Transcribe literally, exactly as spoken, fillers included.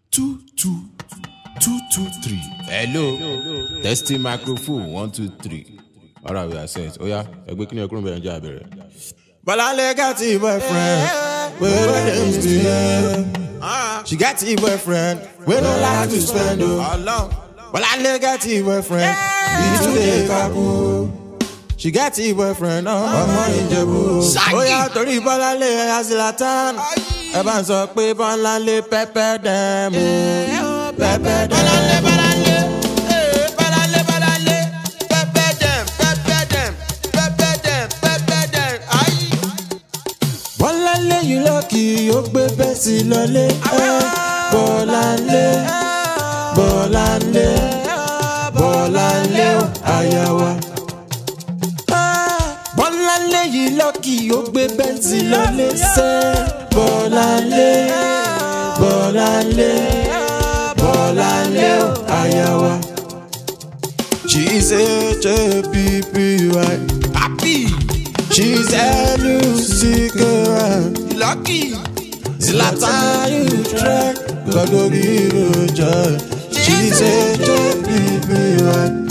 Two, two, two, two, three. Hello. Testing microphone. One, two, three. All right, we are set. Oh yeah, I'm making a crumble and job. But I got a boyfriend. Where name's be? She got a boyfriend. We don't like to spend alone. But I got a boyfriend. He's today couple. She got a boyfriend. Oh, in Jebu. Oh yeah, Tori Balale Azilatan. Evan so pe Balale Pepe dem. Pepe dem. Balale Balale. Balale Balale. Pepe dem. Pepe dem. Pepe dem. Pepe dem. Aye. Balale you lucky. O gbe besi lole. Balale. Balale. Balale ayawa. Balale you lucky. O gbe besi lole se. Balale, Balale, Balale, ayawa. She's a J P P Y, happy. She's a Lucy girl, lucky. Zlatan you track, God will give you joy. She's a J P P Y.